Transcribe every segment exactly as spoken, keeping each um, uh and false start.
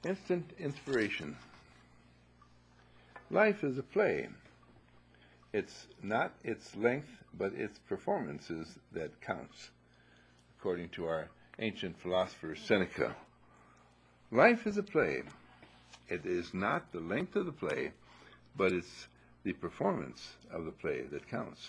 Instant inspiration. Life is a play. It's not its length, but its performances that counts, according to our ancient philosopher Seneca. Life is a play. It is not the length of the play, but it's the performance of the play that counts.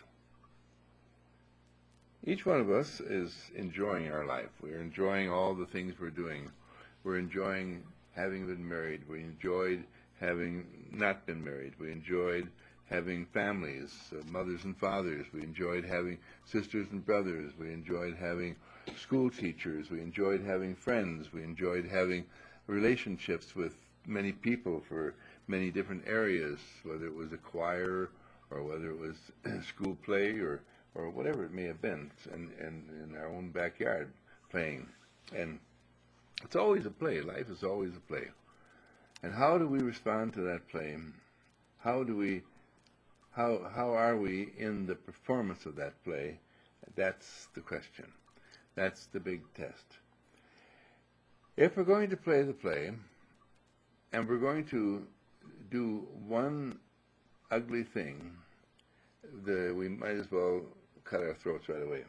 Each one of us is enjoying our life. We're enjoying all the things we're doing. We're enjoying having been married. We enjoyed having not been married. We enjoyed having families, uh, mothers and fathers. We enjoyed having sisters and brothers. We enjoyed having school teachers. We enjoyed having friends. We enjoyed having relationships with many people for many different areas, whether it was a choir or whether it was school play or, or whatever it may have been, and, and in our own backyard playing. And it's always a play. Life is always a play. And how do we respond to that play? How do we, how, how are we in the performance of that play? That's the question. That's the big test. If we're going to play the play, and we're going to do one ugly thing, the, we might as well cut our throats right away.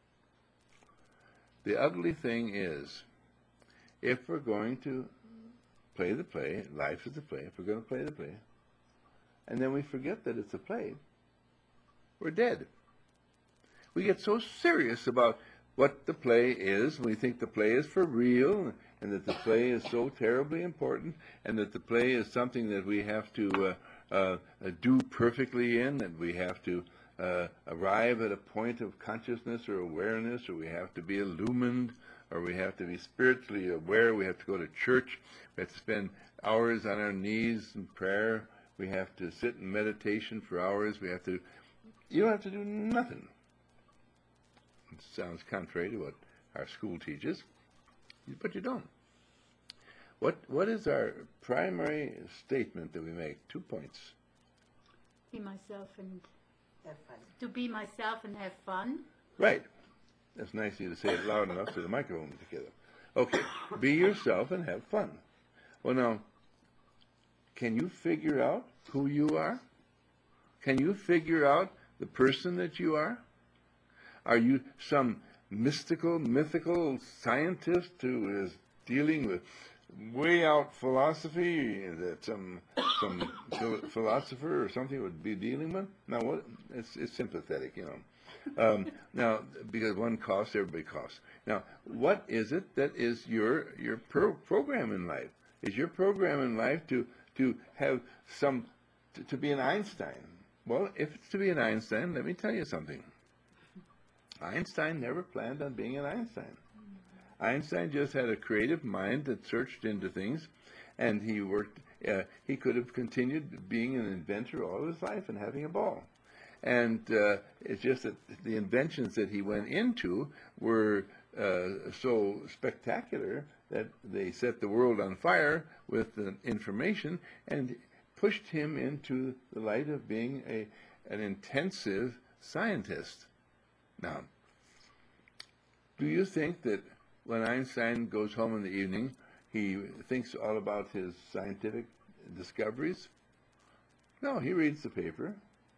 The ugly thing is, if we're going to play the play, life is a play, if we're going to play the play, and then we forget that it's a play, we're dead. We get so serious about what the play is, we think the play is for real, and that the play is so terribly important, and that the play is something that we have to uh, uh, do perfectly in, that we have to uh, arrive at a point of consciousness or awareness, or we have to be illumined, or we have to be spiritually aware, we have to go to church, we have to spend hours on our knees in prayer, we have to sit in meditation for hours, we have to, you don't have to do nothing. It sounds contrary to what our school teaches, but you don't. What What is our primary statement that we make? Two points. Be myself and have fun. To be myself and have fun. Right. That's nice of you to say it loud enough so the microphone is together. Okay. Be yourself and have fun. Well, now, can you figure out who you are? Can you figure out the person that you are? Are you some mystical, mythical scientist who is dealing with way out philosophy that some some philosopher or something would be dealing with? Now, what? It's, it's sympathetic, you know. Um, now, because one costs, everybody costs. Now, what is it that is your your pro program in life? Is your program in life to to have some to, to be an Einstein? Well, if it's to be an Einstein, let me tell you something. Einstein never planned on being an Einstein. Einstein just had a creative mind that searched into things, and he worked. Uh, he could have continued being an inventor all his life and having a ball. And uh, it's just that the inventions that he went into were uh, so spectacular that they set the world on fire with the information and pushed him into the light of being a an intensive scientist. Now, do you think that when Einstein goes home in the evening, he thinks all about his scientific discoveries? No, he reads the paper.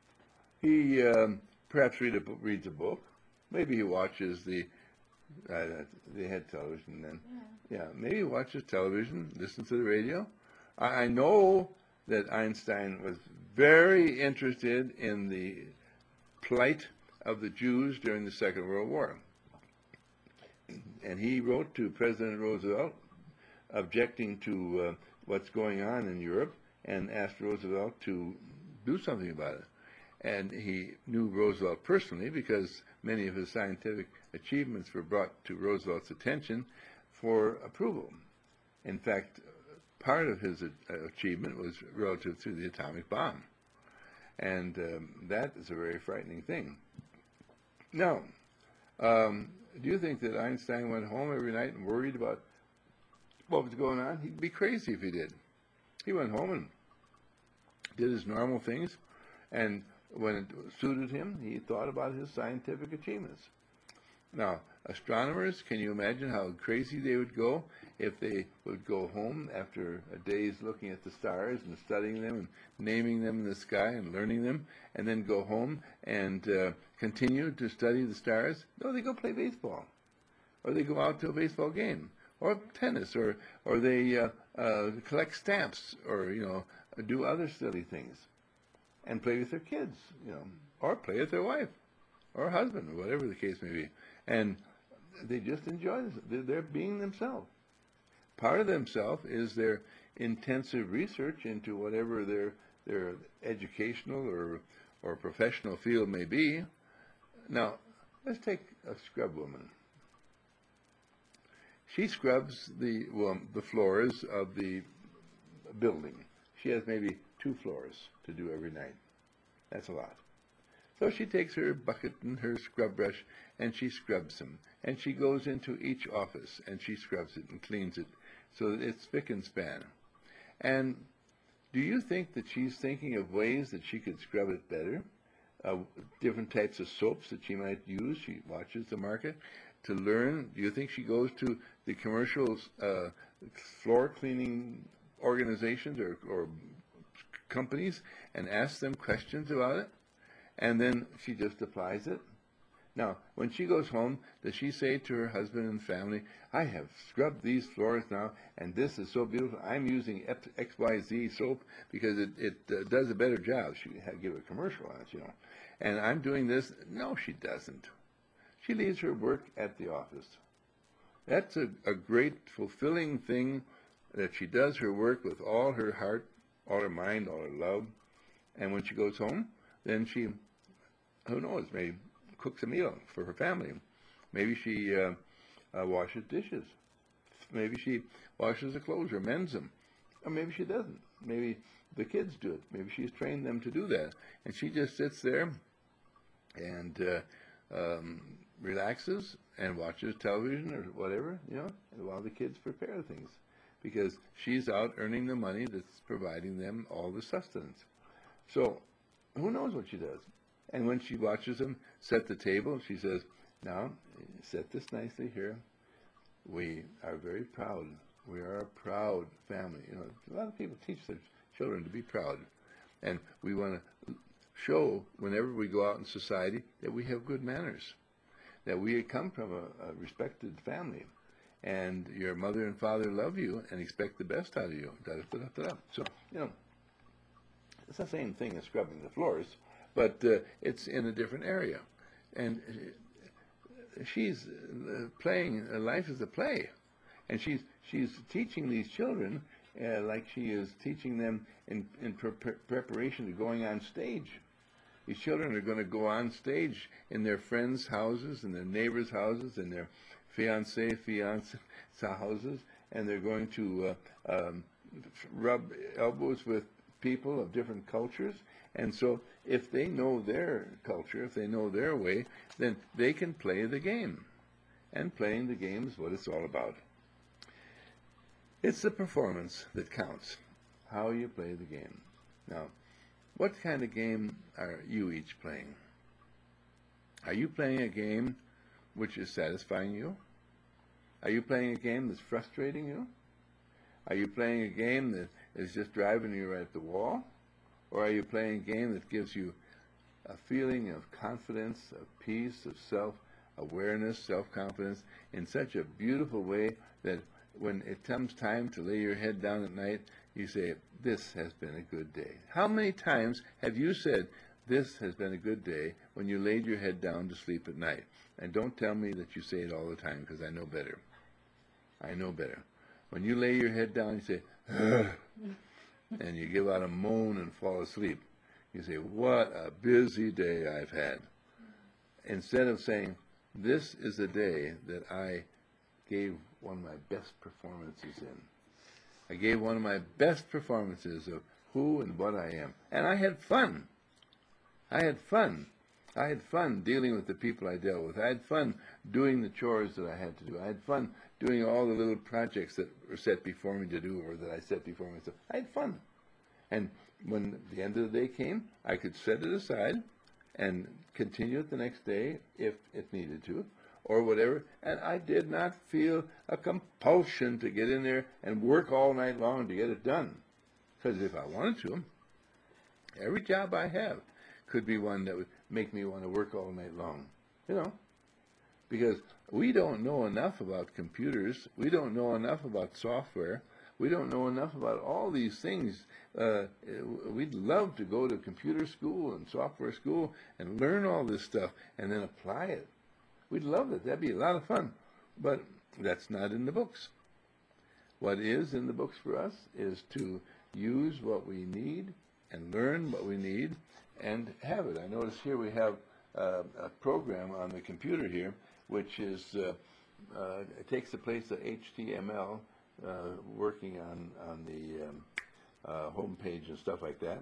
He um, perhaps read a, reads a book. Maybe he watches the, uh, they had television then. Yeah. yeah, maybe he watches television, listens to the radio. I, I know that Einstein was very interested in the plight of the Jews during the Second World War. And he wrote to President Roosevelt objecting to uh, what's going on in Europe and asked Roosevelt to do something about it. And he knew Roosevelt personally because many of his scientific achievements were brought to Roosevelt's attention for approval. In fact, part of his uh, achievement was relative to the atomic bomb. And um, that is a very frightening thing. Now, um, do you think that Einstein went home every night and worried about what was going on? He'd be crazy if he did. He went home and did his normal things, and when it suited him, he thought about his scientific achievements. Now, astronomers, can you imagine how crazy they would go if they would go home after a day's looking at the stars and studying them and naming them in the sky and learning them, and then go home and uh, continue to study the stars? No, they go play baseball, or they go out to a baseball game, or tennis, or or they uh, uh, collect stamps, or you know, do other silly things, and play with their kids, you know, or play with their wife, or husband, or whatever the case may be, and they just enjoy this. They're, they're being themselves. Part of themselves is their intensive research into whatever their their educational or or professional field may be. Now, let's take a scrub woman. She scrubs the well, the floors of the building. She has maybe two floors to do every night. That's a lot. So she takes her bucket and her scrub brush and she scrubs them. And she goes into each office and she scrubs it and cleans it so that it's spick and span. And do you think that she's thinking of ways that she could scrub it better? Uh, different types of soaps that she might use. She watches the market to learn. Do you think she goes to the commercial uh, floor cleaning organizations or, or companies and asks them questions about it? And then she just applies it? Now, when she goes home, does she say to her husband and family, I have scrubbed these floors now, and this is so beautiful. I'm using X Y Z soap because it, it uh, does a better job. She had give a commercial on it, you know. And I'm doing this. No, she doesn't. She leaves her work at the office. That's a, a great, fulfilling thing, that she does her work with all her heart, all her mind, all her love. And when she goes home, then she, who knows, maybe cooks a meal for her family. Maybe she uh, uh, washes dishes. Maybe she washes the clothes or mends them. Or maybe she doesn't. Maybe the kids do it. Maybe she's trained them to do that. And she just sits there and uh, um, relaxes and watches television or whatever, you know, while the kids prepare things. Because she's out earning the money that's providing them all the sustenance. So who knows what she does? And when she watches them set the table, she says, now, set this nicely here. We are very proud. We are a proud family. You know, a lot of people teach their children to be proud. And we want to show, whenever we go out in society, that we have good manners, that we come from a, a respected family, and your mother and father love you and expect the best out of you. Da-da-da-da-da. So, you know, it's the same thing as scrubbing the floors, but uh, it's in a different area. And she's uh, playing, uh, life is a play. And she's, she's teaching these children uh, like she is teaching them in, in pre preparation to going on stage. These children are going to go on stage in their friends' houses, in their neighbors' houses, in their fiancé, fiancé houses, and they're going to uh, um, rub elbows with people of different cultures. And so if they know their culture, if they know their way, then they can play the game. And playing the game is what it's all about. It's the performance that counts, how you play the game. Now, what kind of game are you each playing? Are you playing a game which is satisfying you? Are you playing a game that's frustrating you? Are you playing a game that is just driving you right at the wall? Or are you playing a game that gives you a feeling of confidence, of peace, of self-awareness, self-confidence in such a beautiful way that when it comes time to lay your head down at night, you say, this has been a good day. How many times have you said, this has been a good day, when you laid your head down to sleep at night? And don't tell me that you say it all the time, because I know better. I know better. When you lay your head down, you say, ugh, and you give out a moan and fall asleep. You say, what a busy day I've had. Instead of saying, this is a day that I gave one of my best performances in. I gave one of my best performances of who and what I am. And I had fun. I had fun. I had fun dealing with the people I dealt with. I had fun doing the chores that I had to do. I had fun doing all the little projects that were set before me to do, or that I set before myself. I had fun. And when the end of the day came, I could set it aside and continue it the next day if it needed to, or whatever, and I did not feel a compulsion to get in there and work all night long to get it done. Because if I wanted to, every job I have could be one that would make me want to work all night long, you know, because we don't know enough about computers. We don't know enough about software. We don't know enough about all these things. Uh, we'd love to go to computer school and software school and learn all this stuff and then apply it. We'd love it. That'd be a lot of fun. But that's not in the books. What is in the books for us is to use what we need and learn what we need and have it. I notice here we have uh, a program on the computer here which is uh, uh, it takes the place of H T M L, uh, working on on the um, uh, home page and stuff like that.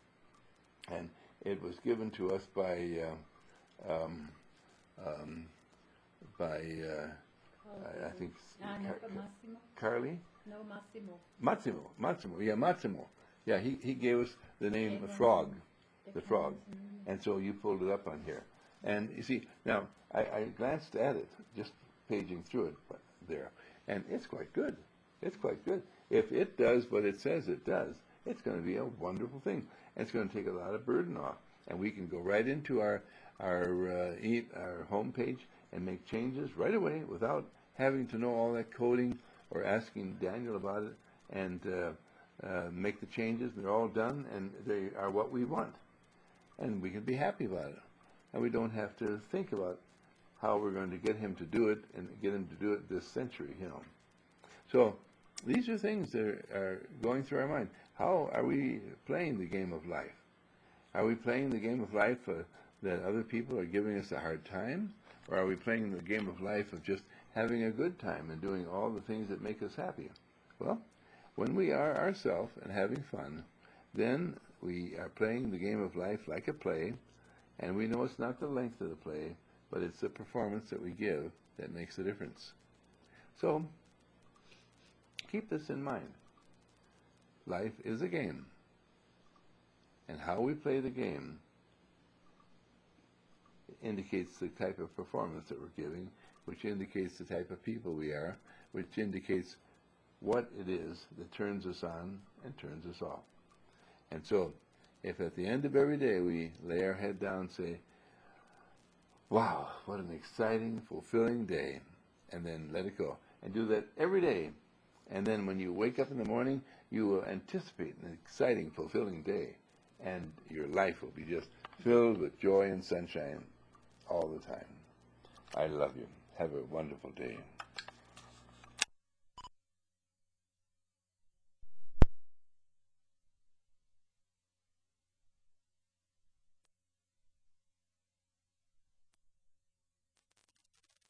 And it was given to us by uh, um, um, by uh, I, I think Ah, no, Car- Massimo. Carly. No, Massimo. Massimo, Massimo, yeah, Massimo. Yeah, he, he gave us the name Okay, Frog, the the Frog. Massimo. And so you pulled it up on here. And you see, now, I, I glanced at it, just paging through it but there, and it's quite good. It's quite good. If it does what it says it does, it's going to be a wonderful thing. And it's going to take a lot of burden off. And we can go right into our, our, uh, e- our home page and make changes right away without having to know all that coding or asking Daniel about it, and uh, uh, make the changes. They're all done, and they are what we want. And we can be happy about it. And we don't have to think about how we're going to get him to do it and get him to do it this century, you know. So these are things that are, are going through our mind. How are we playing the game of life? Are we playing the game of life uh, that other people are giving us a hard time? Or are we playing the game of life of just having a good time and doing all the things that make us happy? Well, when we are ourselves and having fun, then we are playing the game of life like a play, and we know it's not the length of the play, but it's the performance that we give that makes the difference. So, keep this in mind. Life is a game, and how we play the game indicates the type of performance that we're giving, which indicates the type of people we are, which indicates what it is that turns us on and turns us off. And so, if at the end of every day we lay our head down and say, wow, what an exciting, fulfilling day, and then let it go, and do that every day, and then when you wake up in the morning, you will anticipate an exciting, fulfilling day, and your life will be just filled with joy and sunshine all the time. I love you. Have a wonderful day.